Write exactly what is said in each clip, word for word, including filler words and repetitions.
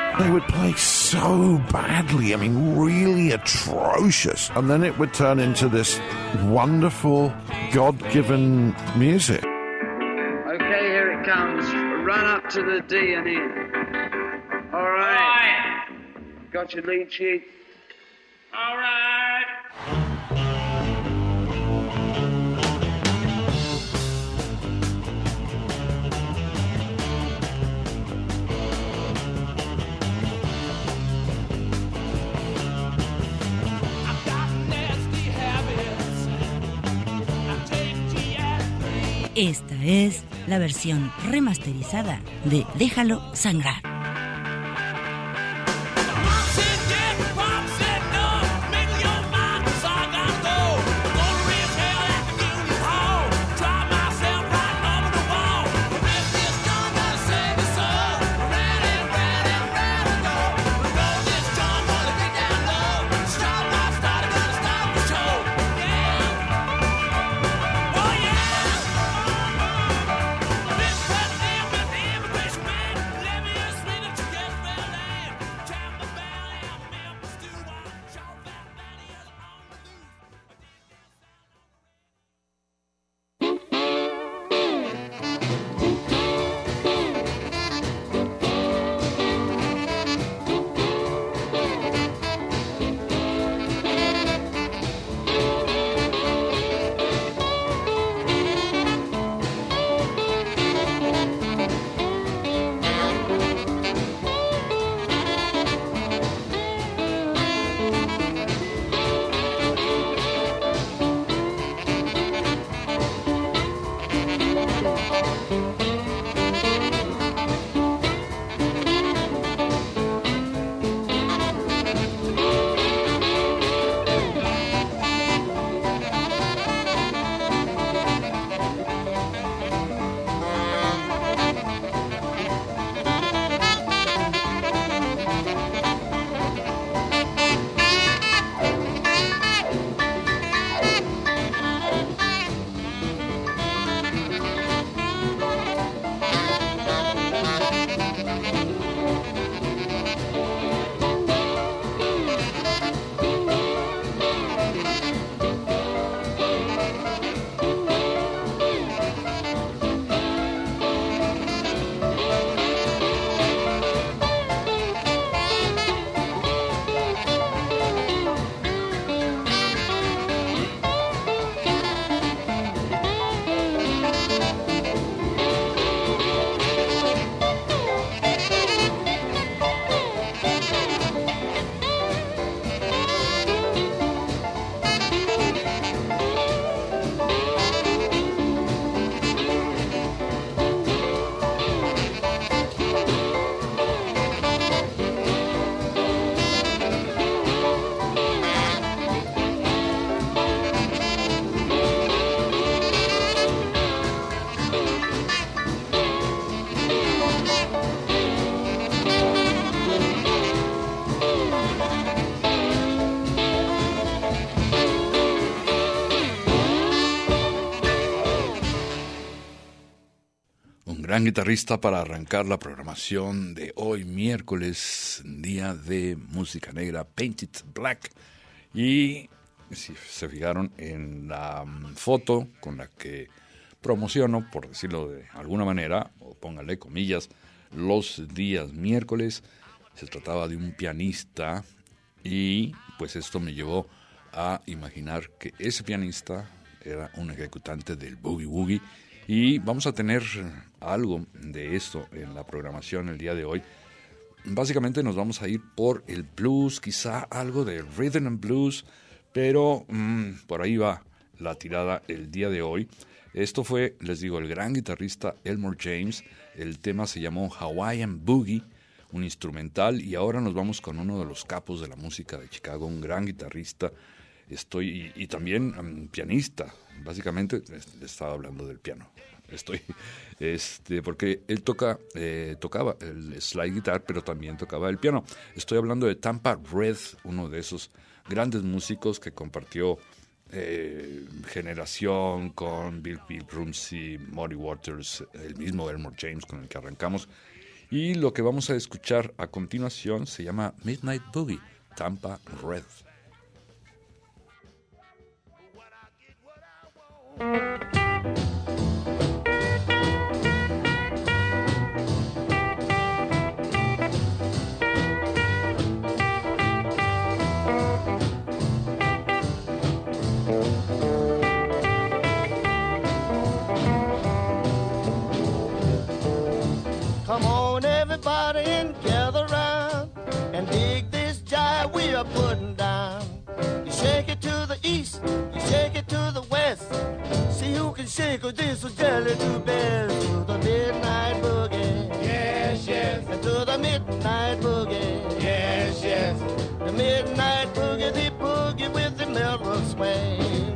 They would play so badly, I mean, really atrocious. And then it would turn into this wonderful, God-given music. Okay, here it comes. Run up to the D and E. All right. All right. Got your lead sheet? All right. Esta es la versión remasterizada de Déjalo Sangrar. Gran guitarrista para arrancar la programación de hoy, miércoles, día de música negra, Paint It Black. Y si se fijaron en la foto con la que promociono, por decirlo de alguna manera, o póngale comillas, los días miércoles, se trataba de un pianista y pues esto me llevó a imaginar que ese pianista era un ejecutante del boogie woogie. Y vamos a tener algo de esto en la programación el día de hoy. Básicamente nos vamos a ir por el blues, quizá algo de rhythm and blues, pero mmm, por ahí va la tirada el día de hoy. Esto fue, les digo, el gran guitarrista Elmore James. El tema se llamó Hawaiian Boogie, un instrumental, y ahora nos vamos con uno de los capos de la música de Chicago, un gran guitarrista. Estoy y, y también um, pianista. Básicamente le estaba hablando del piano. Estoy, este, porque él toca, eh, tocaba el slide guitar, pero también tocaba el piano. Estoy hablando de Tampa Red, uno de esos grandes músicos que compartió eh, generación con Bill Bill Rumsey, Muddy Waters, el mismo Elmore James con el que arrancamos. Y lo que vamos a escuchar a continuación se llama Midnight Boogie, Tampa Red. Come on, everybody, and gather round and dig this jive we are putting down. You shake it to the east, you shake it to the west. See who can shake or this will jelly to best. To the midnight boogie, yes, yes. And to the midnight boogie, yes, yes. The midnight boogie, the boogie with the mellow swing.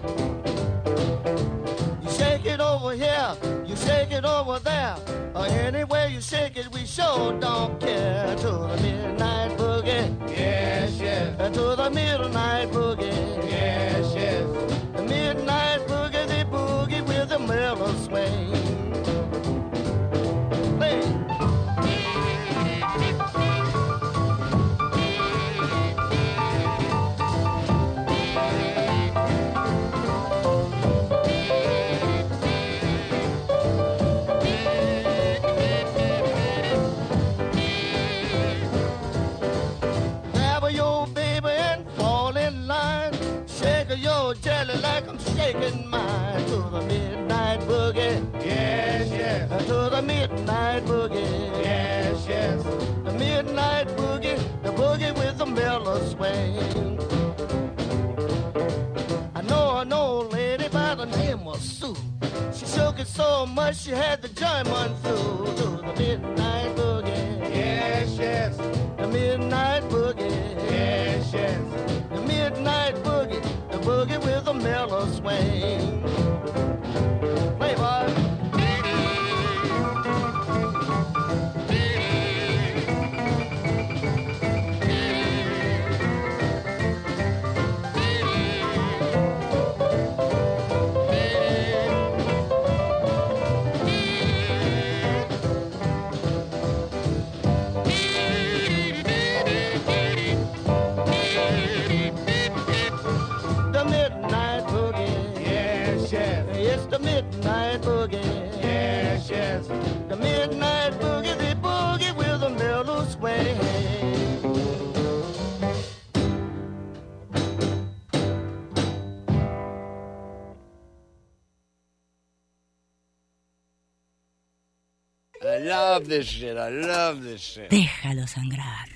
You shake it over here, you shake it over there. Or anywhere you shake it, we sure don't care. To the midnight boogie, yes, yes. And to the midnight boogie, yes, yes. The midnight boogie, the boogie with the mellow swing. Hey. Your jelly like I'm shaking mine. To the midnight boogie, yes, yes. To the midnight boogie, yes, yes. The midnight boogie, the boogie with the mellow swing. I know an old lady by the name of Sue. She shook it so much she had the German flu. To the midnight boogie, yes, yes. The midnight boogie, yes, yes. The midnight boogie, the boogie with a mellow swing. Play, boy. The midnight boogie, yes, yes. The midnight boogie, the boogie with a mellow swing. I love this shit, I love this shit. Déjalo sangrar.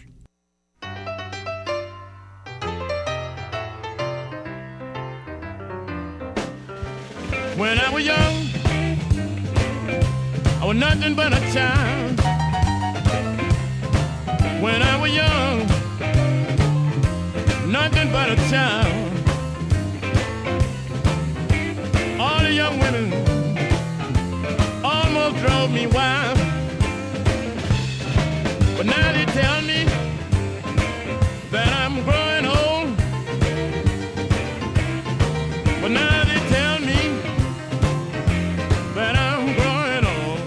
When I was young, I was nothing but a child. When I was young, nothing but a child. All the young women almost drove me wild. But now they tell me that I'm growing old. But now they tell me that I'm growing old.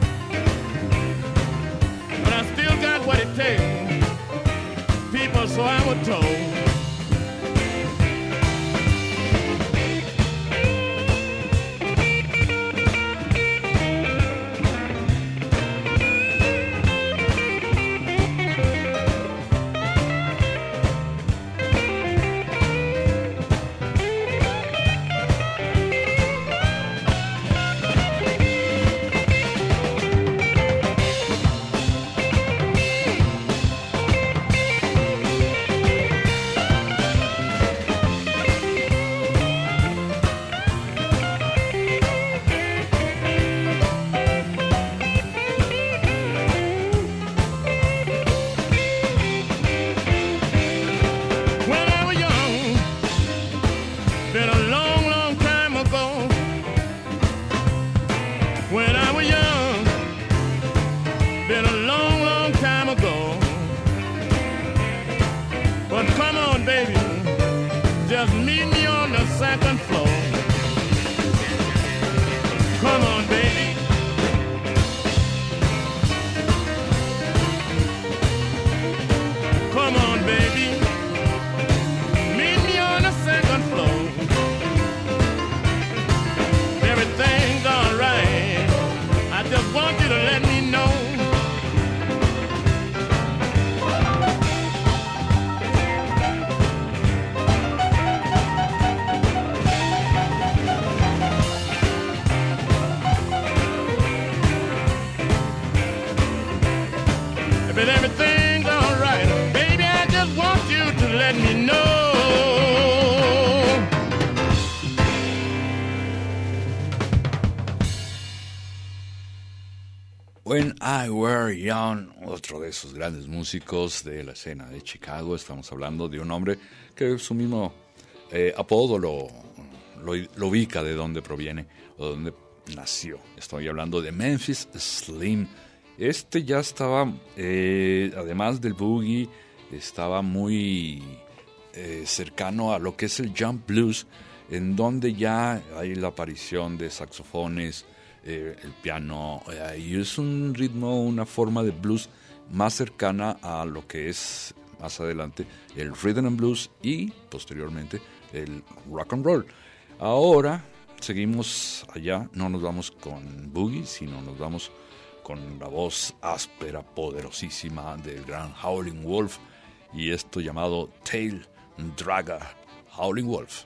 But I still got what it takes, people, so I was told. Just meet me on the second floor. Come on, baby. and everything's all right. Baby, I just want you to let me know. When I Were Young, otro de esos grandes músicos de la escena de Chicago. Estamos hablando de un hombre que su mismo eh, apodo lo, lo, lo ubica de dónde proviene o de dónde nació. Estoy hablando de Memphis Slim. Este ya estaba, eh, además del boogie, estaba muy eh, cercano a lo que es el jump blues, en donde ya hay la aparición de saxofones, eh, el piano, eh, y es un ritmo, una forma de blues más cercana a lo que es más adelante el rhythm and blues y posteriormente el rock and roll. Ahora seguimos allá, no nos vamos con boogie, sino nos vamos con la voz áspera, poderosísima del gran Howlin' Wolf, y esto llamado Tail Dragger, Howlin' Wolf.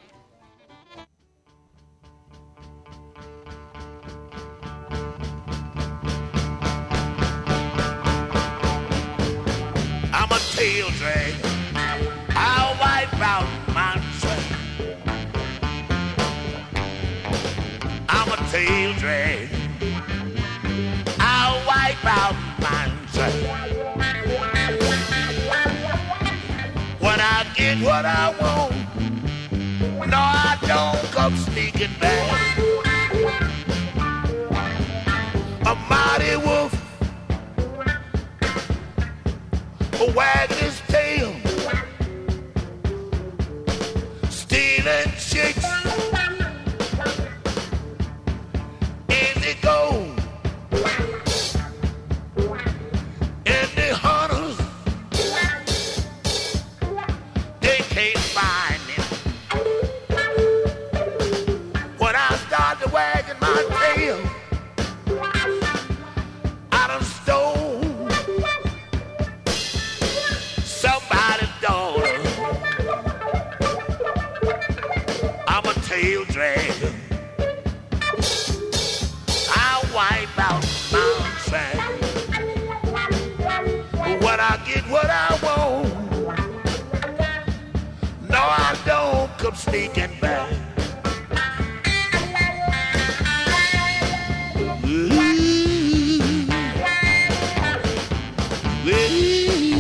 I'm a tail dragger, I'll wipe out my track. I'm a tail dragger, I'll wipe out my track. When I get what I want, no, I don't come sneaking back. A mighty wolf, wagging his tail, stealing chicks. In they go, and the hunters, they can't find him. When I started wagging my tail, I done stole somebody's daughter. I'm a tail dragger, I'll wipe out my track. When I get what I want, no, I don't come sneaking back. Ooh. Ooh.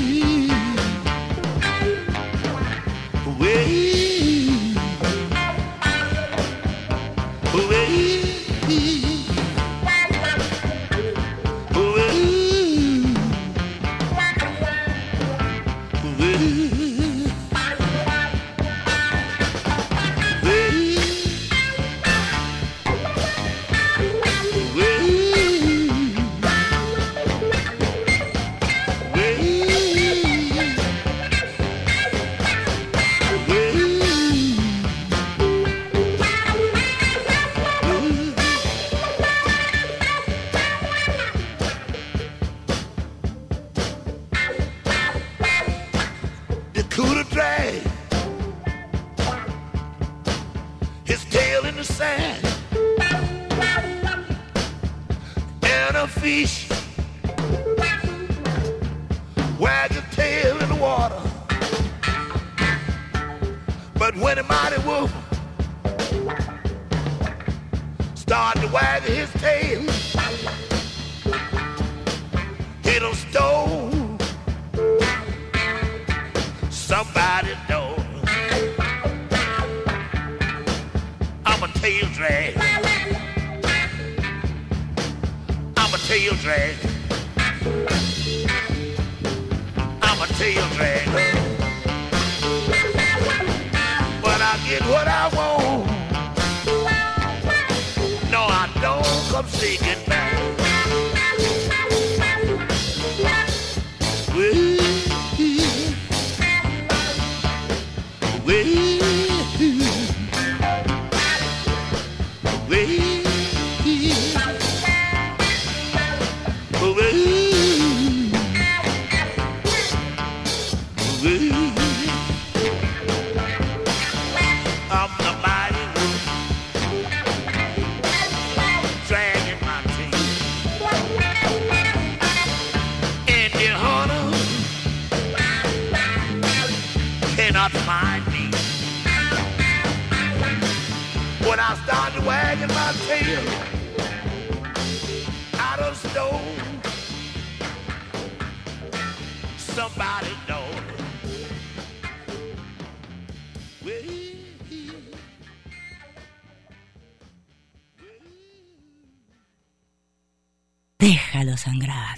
Fish wag his tail in the water, but when the mighty wolf started to wag his tail, he done stole somebody's door. I'm a tail drag, I'm a tail drag, I'm a tail drag. But I get what I want, no, I don't come seeking back. Well, well, well. I'm the mighty wolf, dragging my tail. wagging my tail out of stone. Somebody know. Déjalo sangrar.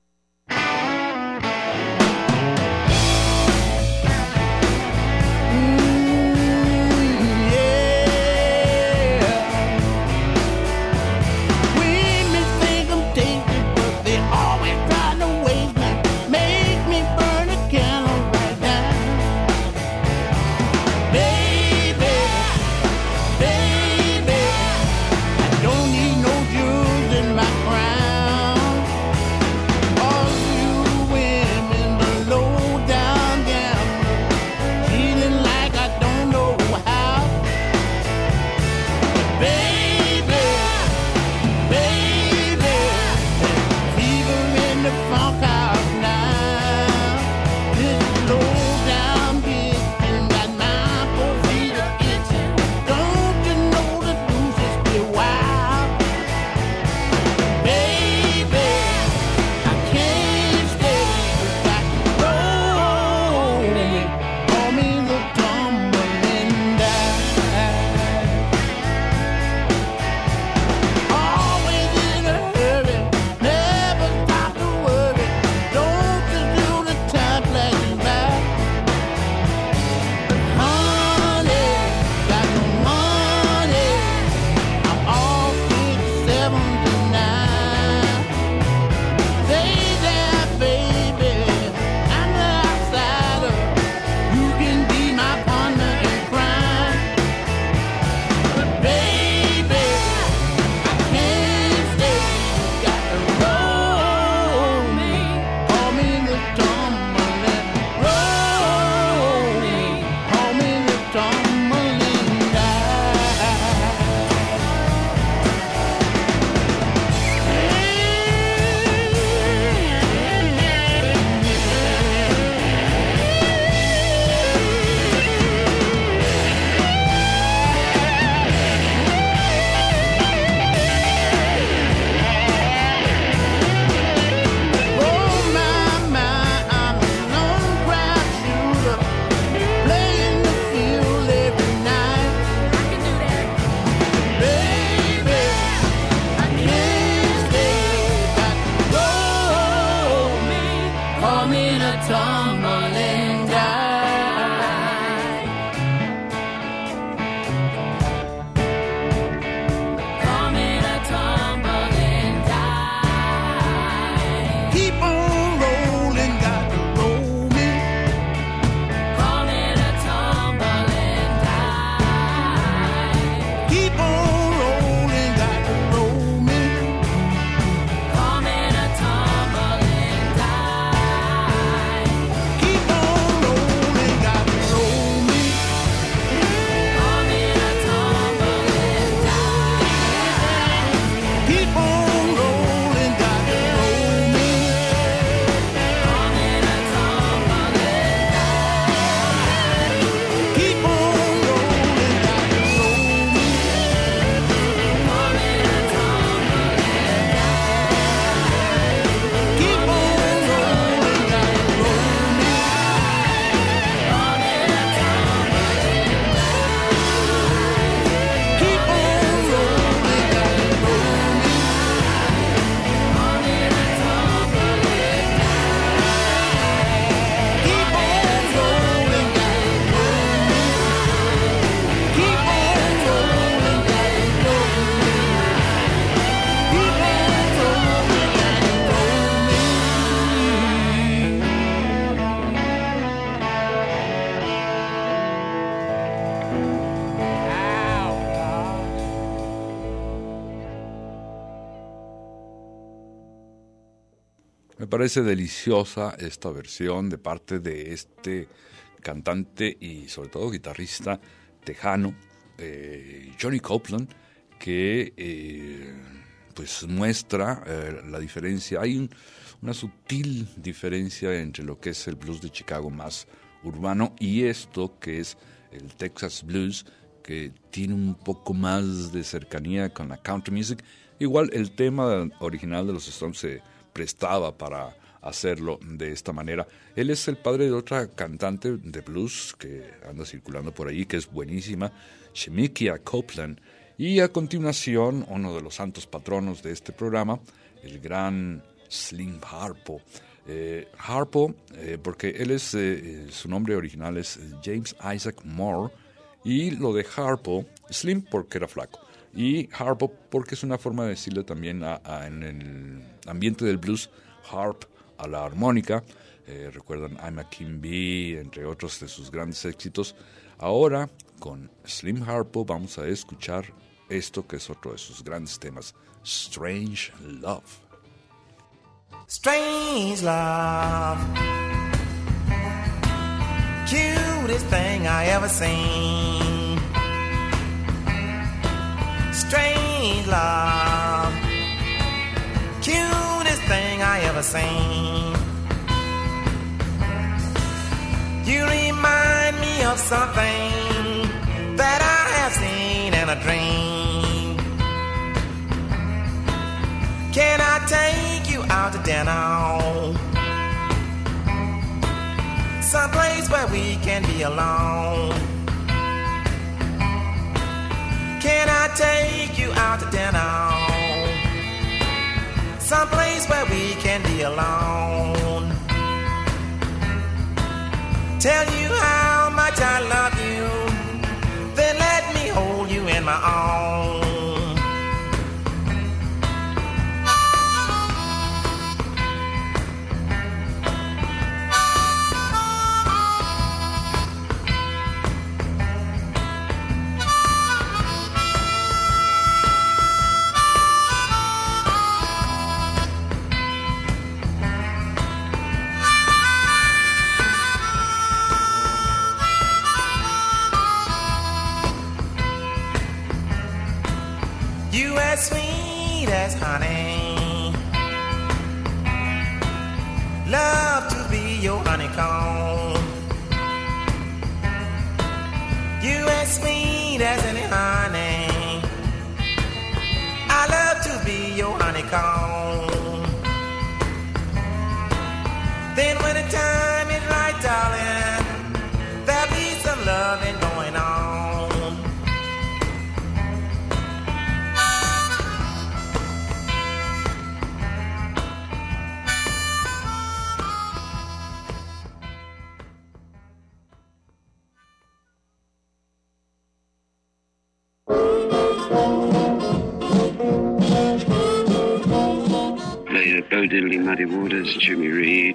Me parece deliciosa esta versión de parte de este cantante y sobre todo guitarrista tejano, eh, Johnny Copeland, que eh, pues muestra eh, la diferencia. Hay un, una sutil diferencia entre lo que es el blues de Chicago más urbano y esto que es el Texas Blues, que tiene un poco más de cercanía con la country music. Igual el tema original de los Stones se prestaba para hacerlo de esta manera. Él es el padre de otra cantante de blues que anda circulando por ahí, que es buenísima, Shemekia Copeland. Y a continuación, uno de los santos patronos de este programa, el gran Slim Harpo. Eh, Harpo, eh, porque él es, eh, su nombre original es James Isaac Moore, y lo de Harpo, Slim porque era flaco, y Harpo porque es una forma de decirle también a, a, en el ambiente del blues, harp, a la armónica. Eh, recuerdan I'm a King Bee, entre otros de sus grandes éxitos. Ahora, con Slim Harpo, vamos a escuchar esto que es otro de sus grandes temas, Strange Love. Strange love, cutest thing I ever seen. Strange love, cutest thing I ever seen. You remind me of something that I have seen in a dream. Can I take you out to dinner? Someplace where we can be alone. Can I take you out to dinner? Someplace where we can be alone. Tell you how much I love you, then let me hold you in my arms. Sweet as honey, love to be your honeycomb. You as sweet as any honey, I love to be your honeycomb. Then when the time is right, darling, there'll be some loving going on. Bo Diddley, Muddy Waters, Jimmy Reed,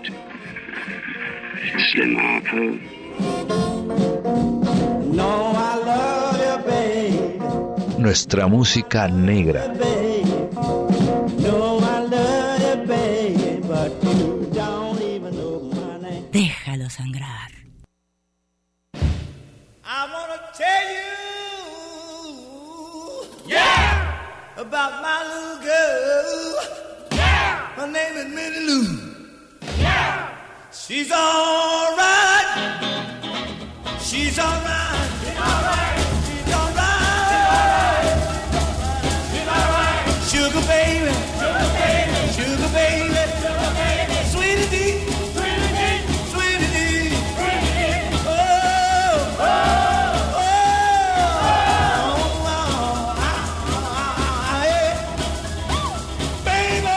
Slim Harpo. No, I love you, babe. Nuestra música negra. No, I love you, babe, but you don't even know my name. Déjalo sangrar. I wanna tell you, yeah, about my little girl. Her name is Minnie Lou. Yeah. She's all right. She's all right. She's all right. She's all right. She's all right. Sugar baby. Sugar baby. Sugar baby. Sugar baby. Sweetie dee. Sweetie dee. Sweetie dee. Sweetie dee. Oh. Oh. Oh. Oh. Oh. Ah. Yeah. Baby.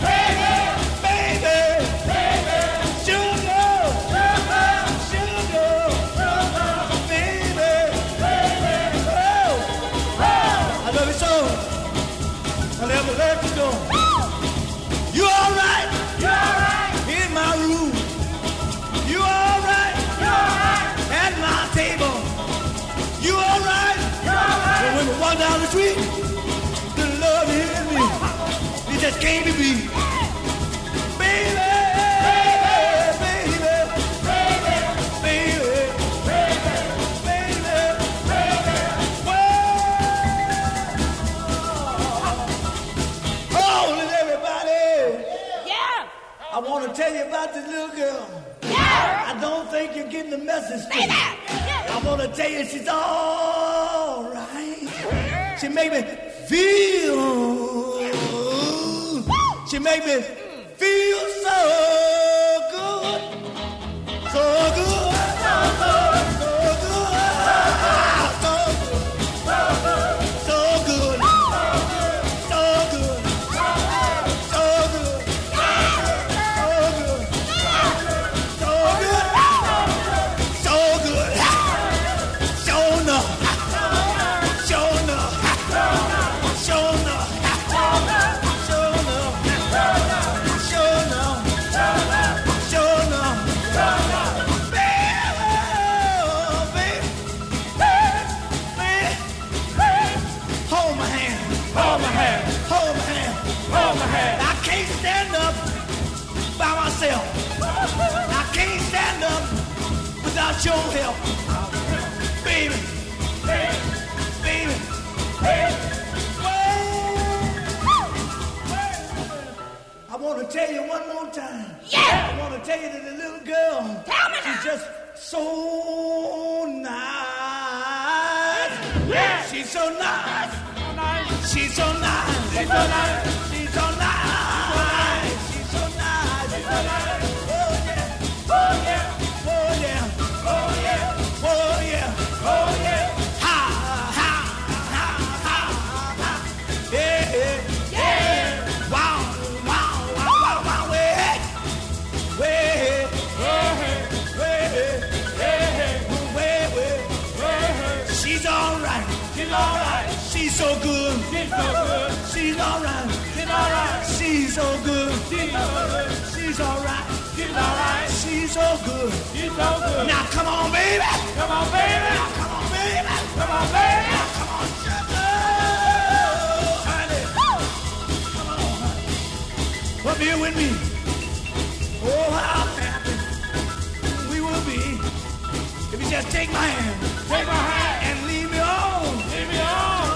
You all right? You all right? In my room. You all right? You all right? At my table. You all right? You all right? But when we walk down the street, the love hit me. It just can't be beat. Baby, baby, baby, baby, baby, baby, baby. Hold it, everybody. Yeah. I want to tell you about this little girl. Yeah. I don't think you're getting the message. Say that. Yeah. I want to tell you she's all She make me feel. She make me feel so good, so good, so good, so good, so good, so good, so good, so good, so good, so good, so enough, so enough, so enough. I can't stand up by myself. I can't stand up without your help. Baby, baby, baby, baby. I want to tell you one more time. Yeah! I want to tell you that the little girl, tell me she's now. Just so nice. Yeah! She's so nice. She's so nice. She's so nice. She's so nice. She's so nice. She's so nice. Oh yeah. Oh yeah. Oh yeah. Oh yeah. Oh yeah. Oh yeah. Ha ha ha ha ha. Yeah yeah yeah. Wow wow wow wow wow. Way way way way way way. She's all right. She's all right. She's so good. She's so good. She's all right. She's all right. She's so good. She's so good. She's all right. She's all right. She's so good. She's so good. Now come on, baby. Come on, baby. Now come on, baby. Come on, baby. Now come on, sugar. Honey. Come on, honey. Come here with me. Oh, how happy we will be if you just take my hand. Take my hand and lead me on. Lead me on.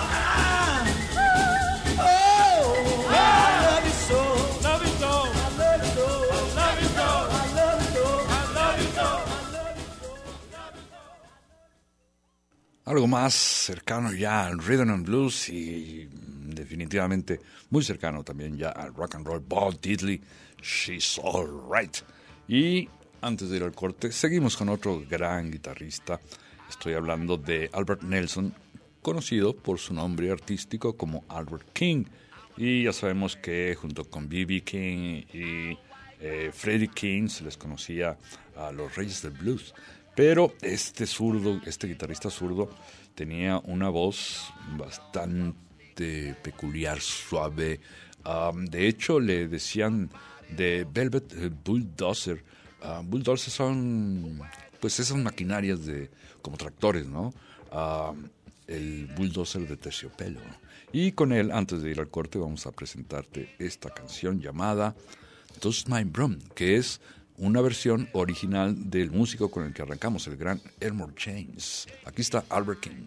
Algo más cercano ya al rhythm and blues y definitivamente muy cercano también ya al rock and roll. Bo Diddley, She's All Right. Y antes de ir al corte, seguimos con otro gran guitarrista. Estoy hablando de Albert Nelson, conocido por su nombre artístico como Albert King. Y ya sabemos que junto con B B King y eh, Freddie King se les conocía a los Reyes del Blues. Pero este zurdo, este guitarrista zurdo, tenía una voz bastante peculiar, suave. Um, de hecho, le decían de Velvet Bulldozer. Uh, bulldozers son, pues, esas maquinarias de como tractores, ¿no? Uh, el bulldozer de terciopelo. Y con él, antes de ir al corte, vamos a presentarte esta canción llamada Dust My Broom, que es una versión original del músico con el que arrancamos, el gran Elmore James. Aquí está Albert King.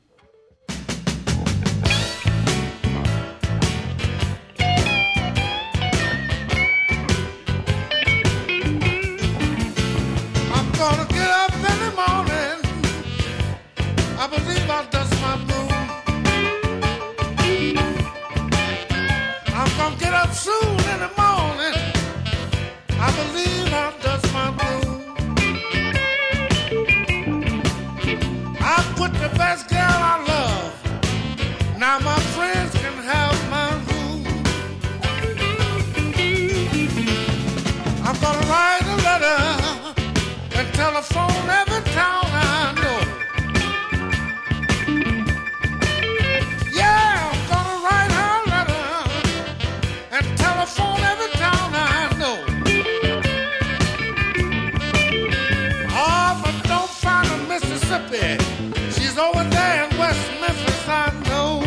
I'm gonna get up in the morning. I believe I'll dust my broom. I'm gonna get up soon in the morning. I believe I'll dust my broom. I put the best girl I love. Now my friends can have my room. I'm gonna write a letter and telephone every town I know. Yeah, I'm gonna write her a letter and telephone every town I know. Mississippi, she's over there in West Memphis, I know.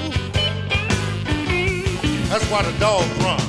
That's why the dog runs.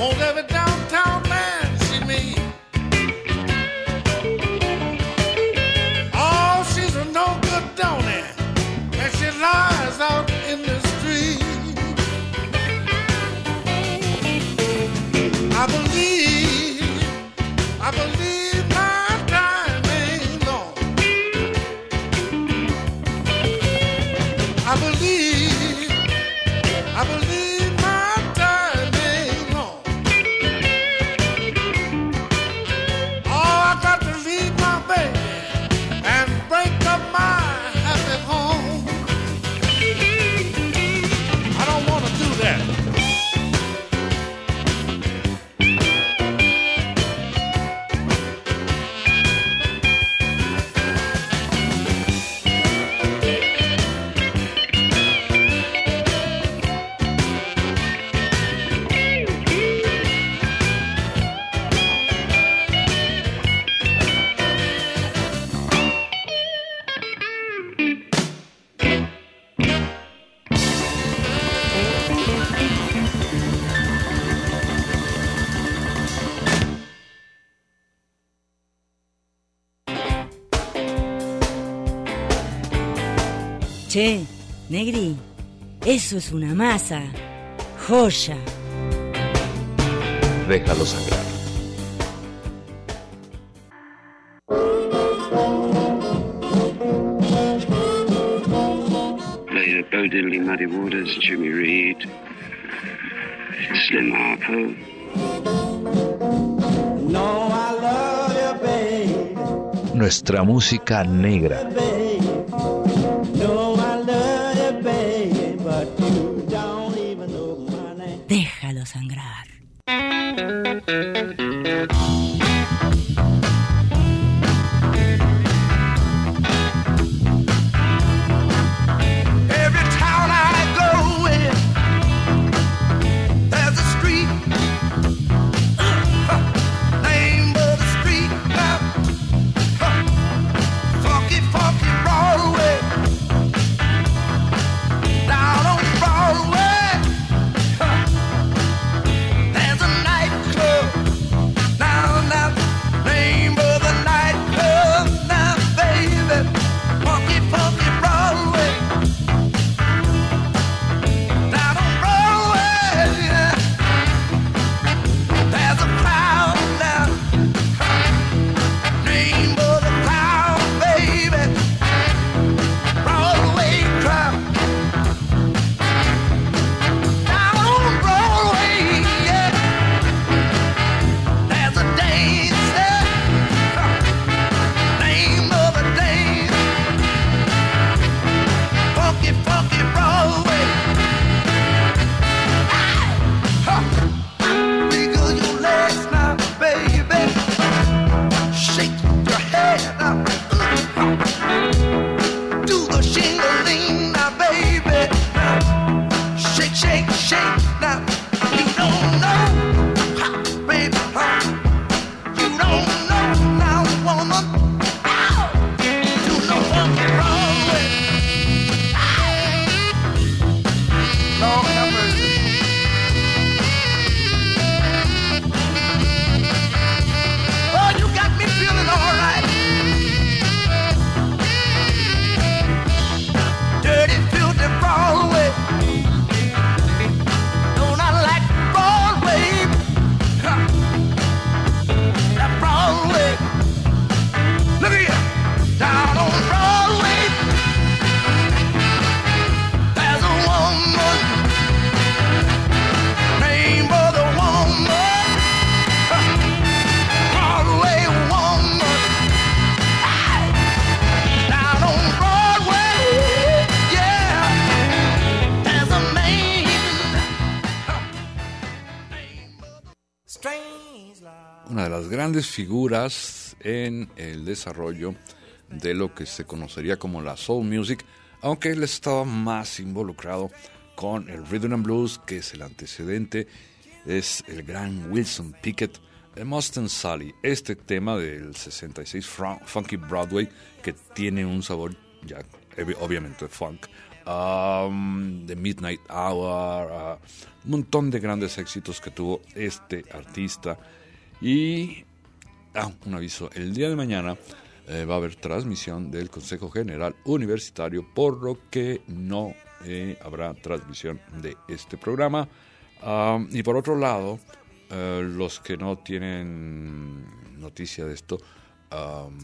Won't every downtown man see me? Oh, she's a no good donor, and she lies out in the street. I believe, I believe my time ain't long. I believe, I believe my time ain't long. Oh, I got to leave my baby and break up my happy home. I don't want to do that. Che, Negri, eso es una masa. Joya. Déjalo sangrar. Play the Bo Diddley Muddy Waters, Jimmy Reed, Slim Harpo. No, I love you, babe. Nuestra música negra. No, I love you, babe, but you don't even know my name. Déjalo sangrar. Every town I go in, there's a street, uh, name of the street, uh, uh, funky, funky Broadway, down on Broadway, uh, there's a nightclub, now, now, name of the nightclub, now, baby, funky, funky Broadway. Down on Broadway, yeah. There's a crowd now. Name of the crowd, baby. Broadway crowd. Down on Broadway, yeah. There's a dance there. Name of the dance. Funky, funky Broadway. Wiggle your legs now, baby. Shake your head now. Do the shingling now, baby. Shake, shake, shake now. You don't know, ha, baby, huh? You don't know now, woman. Ow! Do no funky Broadway. Lord have mercy. Oh, you got me feeling all right. Dirty, filthy Broadway. Don't I like Broadway? Huh. That Broadway. Look at you. Down on Broadway. There's a woman. Name of the woman. Huh. Broadway woman. Hey. Down on Broadway. Yeah. There's a man. Strange love. Una de las grandes figuras en el desarrollo de lo que se conocería como la soul music, aunque él estaba más involucrado con el rhythm and blues, que es el antecedente, es el gran Wilson Pickett, de Mustang Sally. Este tema del sesenta y seis, Funky Broadway, que tiene un sabor ya obviamente funk, um, The Midnight Hour, uh, un montón de grandes éxitos que tuvo este artista. Y ah, un aviso, el día de mañana eh, va a haber transmisión del Consejo General Universitario, por lo que no eh, habrá transmisión de este programa. Um, y por otro lado, uh, los que no tienen noticia de esto, um,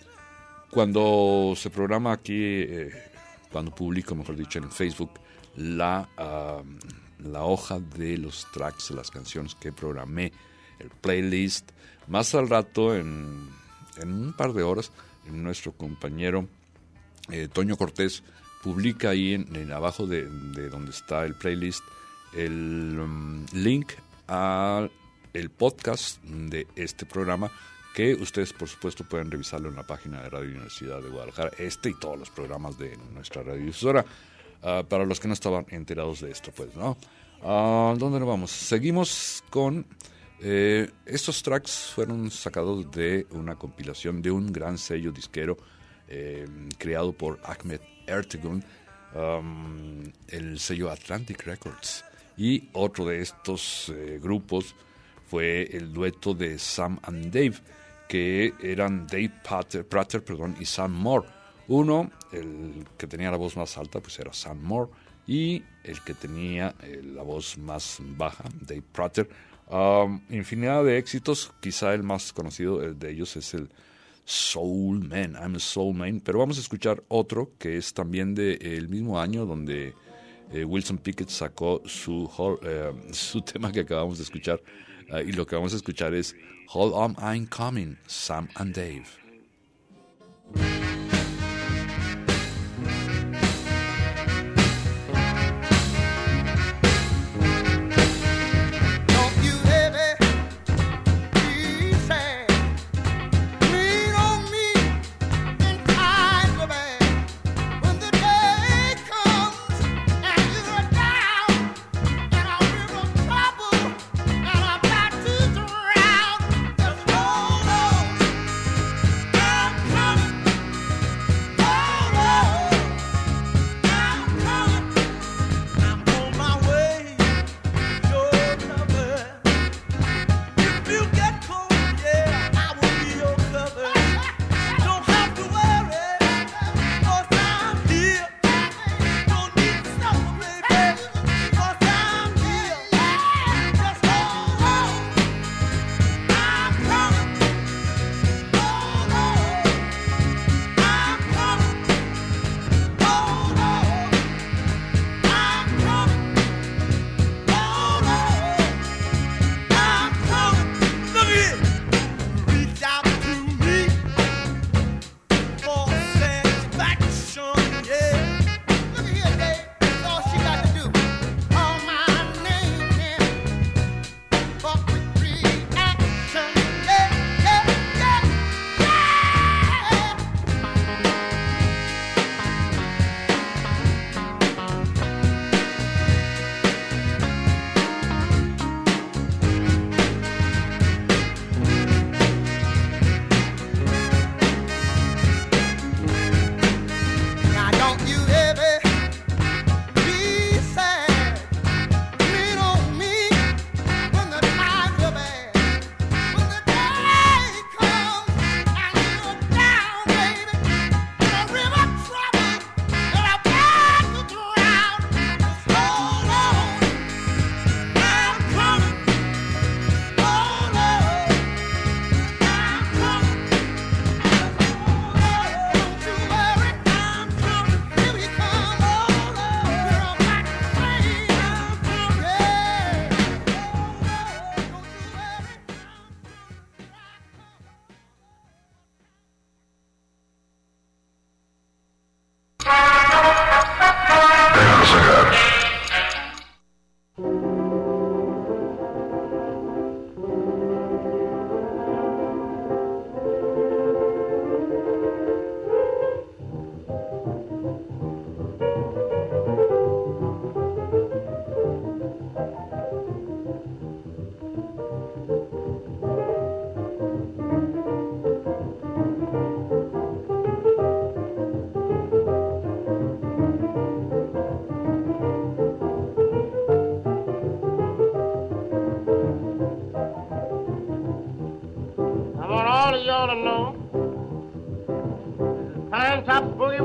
cuando se programa aquí, eh, cuando publico, mejor dicho, en Facebook, la, uh, la hoja de los tracks, de las canciones que programé, el playlist, más al rato, en, en un par de horas, nuestro compañero eh, Toño Cortés publica ahí en, en abajo de, de donde está el playlist el um, link al el podcast de este programa, que ustedes por supuesto pueden revisarlo en la página de Radio Universidad de Guadalajara, este y todos los programas de nuestra radiodifusora, uh, para los que no estaban enterados de esto, pues, ¿no? Uh, ¿Dónde nos vamos? Seguimos con... Eh, estos tracks fueron sacados de una compilación de un gran sello disquero eh, creado por Ahmet Ertegun, um, el sello Atlantic Records. Y otro de estos eh, grupos fue el dueto de Sam and Dave, que eran Dave Prater, Prater perdón, y Sam Moore. Uno, el que tenía la voz más alta, pues era Sam Moore, y el que tenía eh, la voz más baja, Dave Prater. Um, infinidad de éxitos, quizá el más conocido de ellos es el Soul Man, I'm a Soul Man, pero vamos a escuchar otro que es también del de, eh, mismo año donde eh, Wilson Pickett sacó su, uh, su tema que acabamos de escuchar, uh, y lo que vamos a escuchar es Hold On, I'm Coming, Sam and Dave. Hold on.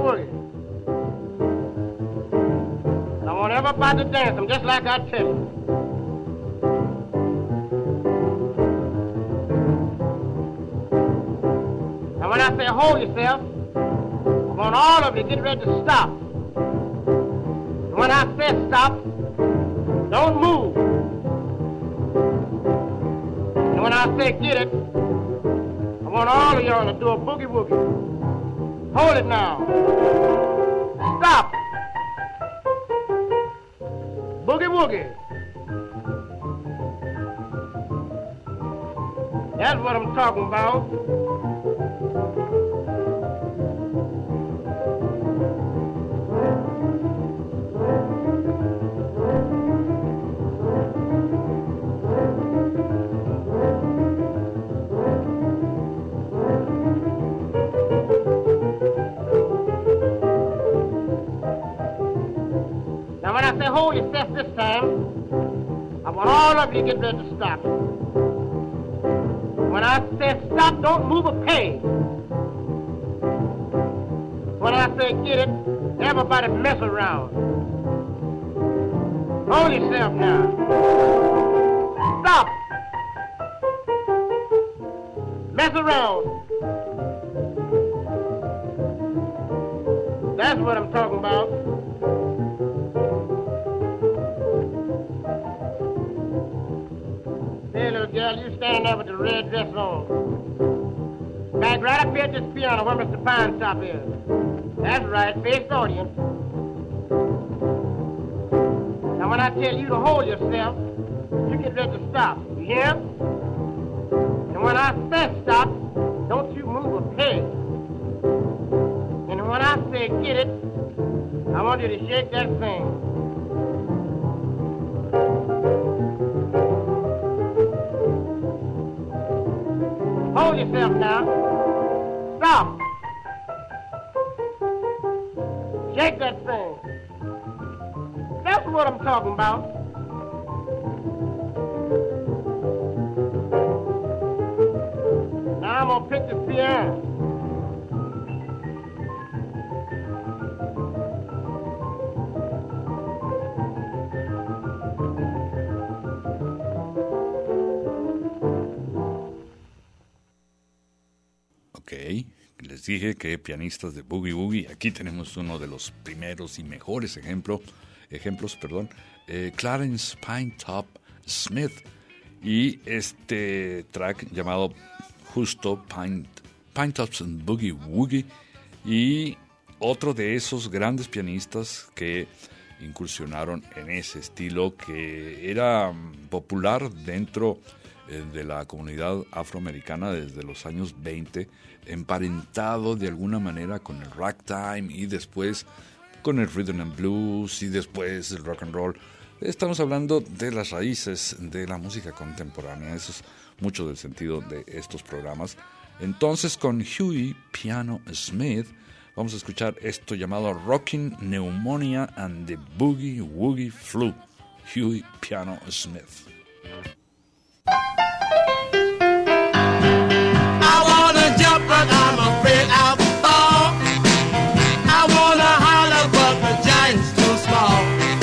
woogie. And I want everybody to dance them just like I tell you. And when I say hold yourself, I want all of you to get ready to stop. And when I say stop, don't move. And when I say get it, I want all of y'all to do a boogie woogie. Hold it now. Stop. Boogie woogie. That's what I'm talking about. Now when I say hold yourself this time, I want all of you to get ready to stop. When I say stop, don't move a peg. When I say get it, everybody mess around. Hold yourself now. Stop. Mess around. That's what I'm talking about. Hey, little girl, you stand there with the red dress on. Back right up here at this piano where Mister Pine Top is. That's right, face the audience. Now, when I tell you to hold yourself, you get ready to stop. You hear? And when I say stop, don't you move a peg. And when I say get it, I want you to shake that thing. Hold yourself now. Stop. Shake that thing. That's what I'm talking about. Now I'm gonna pick the piano. Ok, les dije que pianistas de Boogie Woogie, aquí tenemos uno de los primeros y mejores ejemplo, ejemplos, perdón, eh, Clarence Pinetop Smith, y este track llamado justo Pine, Pinetop's Boogie Woogie, y otro de esos grandes pianistas que incursionaron en ese estilo que era popular dentro eh, de la comunidad afroamericana desde los años veinte, emparentado de alguna manera con el ragtime y después con el rhythm and blues y después el rock and roll. Estamos hablando de las raíces de la música contemporánea, eso es mucho del sentido de estos programas. Entonces, con Huey Piano Smith vamos a escuchar esto llamado Rockin' Pneumonia and the Boogie Woogie Flu. Huey Piano Smith. I wanna jump but I'm afraid I'll fall. I wanna holler but the giant's too small.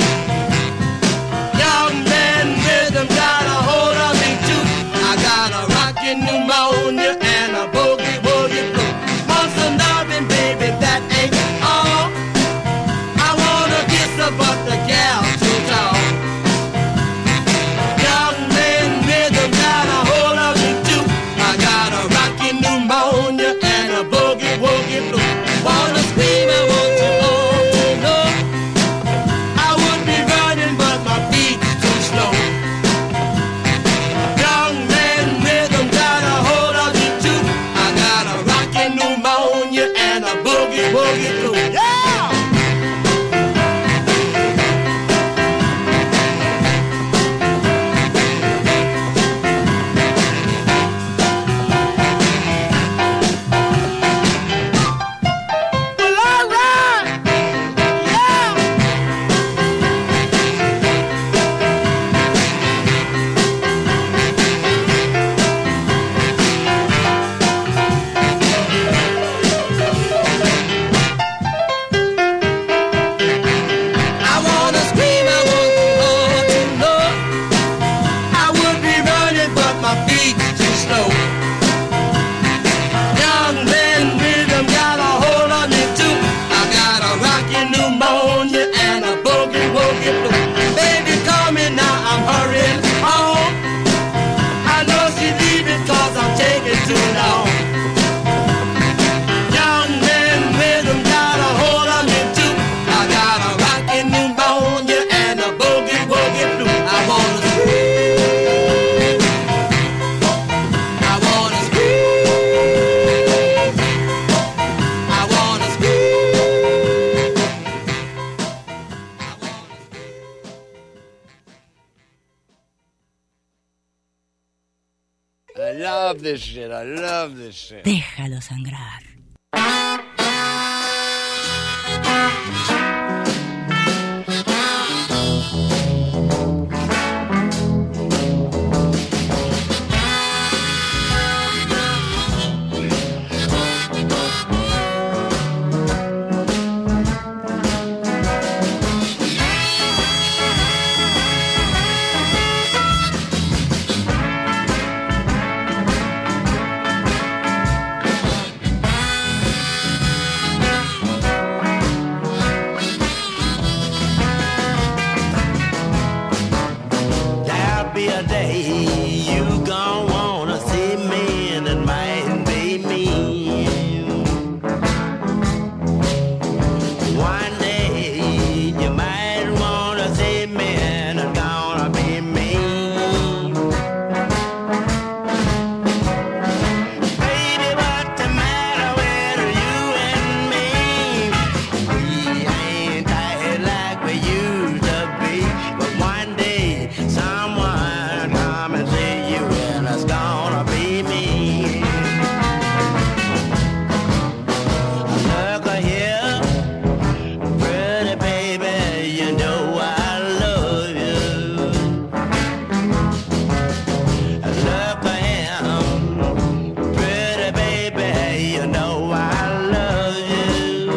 Young man rhythm got a hold of me too. I got a rockin' pneumonia and a boogie woogie flu. Want some loving, baby, that ain't all. I wanna kiss her but the gal's too tall. Young man slow. Young man rhythm got a hold on me too. I got a rockin' pneumonia and a boogie woogie blue. Baby, call me now, I'm hurrying home. I know she leaving cause I'm taking too long. Young man rhythm got a hold on me too. I got a rockin' pneumonia and a boogie woogie blue. I wanna scream, I wanna scream, I wanna scream, I wanna I love this shit. I love this shit. Déjalo sangrar. There'll be a day you gon' wanna see me and it might be me. One day you might wanna see me and it's gonna be me. Baby, what's the matter with you and me? We ain't tight like we used to be, but one day someone come and see you and it's gonna be me. Look here, pretty baby, you know I love you. Look here, pretty baby, you know I love you.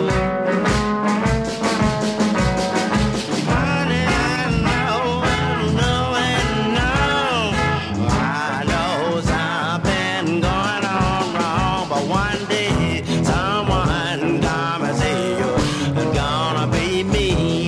Honey, I know, I know, I know. I know something going on wrong, but one day someone come and see you. It's gonna be me.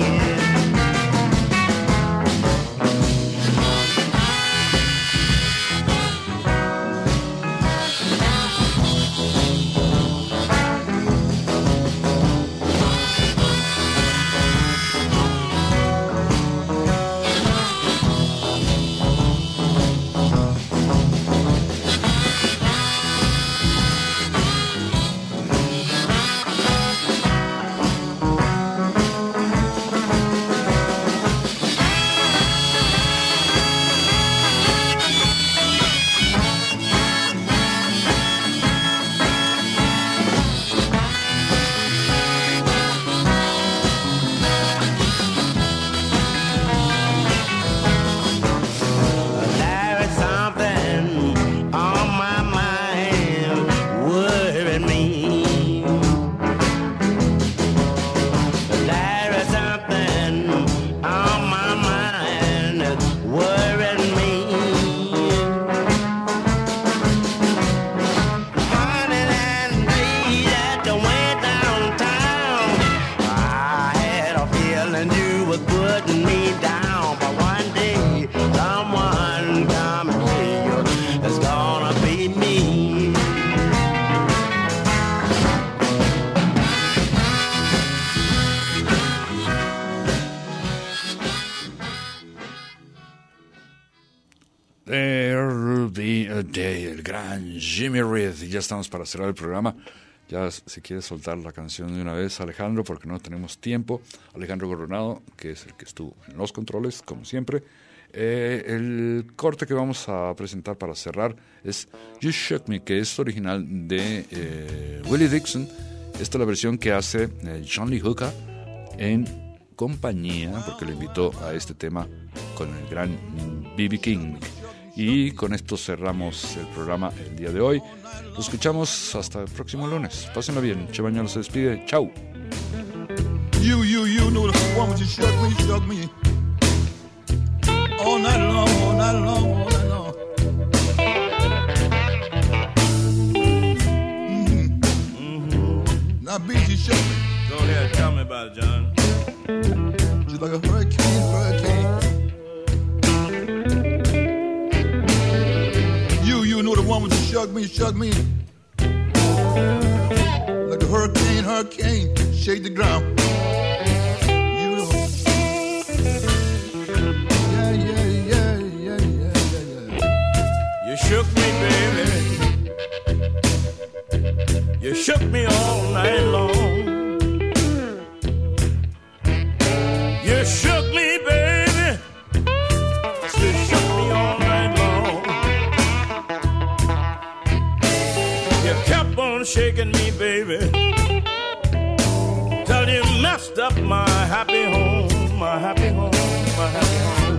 There is something on my mind worrying me. There is something on my mind worrying me. Honey, that day that I went downtown, I had a feeling you was putting me down, but one day someone come and see you. It's gonna be me. There'll be a day, el gran Jimmy Reed. Y ya estamos para cerrar el programa. Ya si quieres soltar la canción de una vez, Alejandro, porque no tenemos tiempo. Alejandro Coronado, que es el que estuvo en los controles, como siempre. Eh, el corte que vamos a presentar para cerrar es You Shook Me, que es original de eh, Willie Dixon. Esta es la versión que hace eh, John Lee Hooker en compañía, porque le invitó a este tema con el gran B B King. Y con esto cerramos el programa el día de hoy. Lo escuchamos hasta el próximo lunes. Pásenla bien. Che Bañuelos se despide. Chau. You, you, you know the woman you shook me, shook me. All night long, all night long, all night long. woman shook me, shook me. Like a hurricane, hurricane, shake the ground. You know. Yeah, yeah, yeah, yeah, yeah, yeah, yeah. You shook me, baby. You shook me all night long. You shook me, baby. You shook me all night long. You kept on shaking me, baby, till you messed up my happy home, my happy home, my happy home.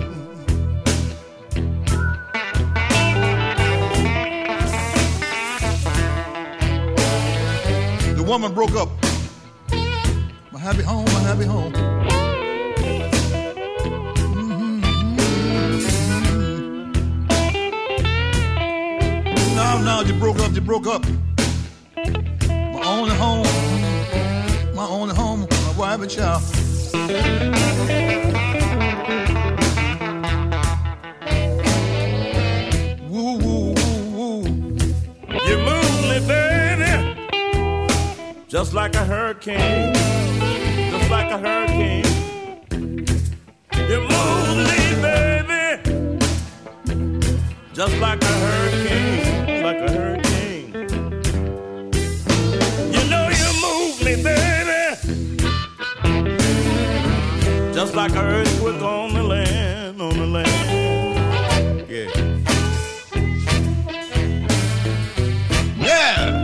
The woman broke up. My happy home, my happy home. Mm-hmm. Now, now, you broke up, you broke up. My only home, my only home, my wife and child. Woo, woo, woo, woo. You moved me, baby, just like a hurricane, just like a hurricane. You moved me, baby, just like a hurricane, like a hurricane. You know you moved me, baby, just like an earthquake on the land, on the land. Yeah. Yeah.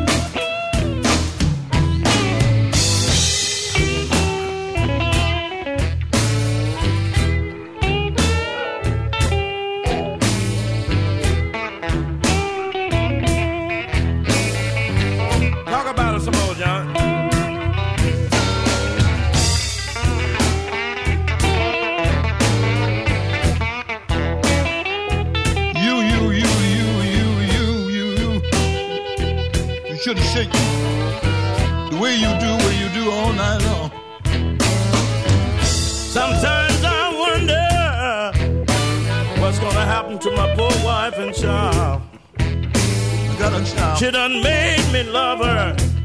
Talk about it some more, John. You, you, you, you, you, you, you, you. You shouldn't shake the way you do, way you do all night long. Sometimes I wonder what's gonna happen to my poor wife and child. I got a child. She done made me love her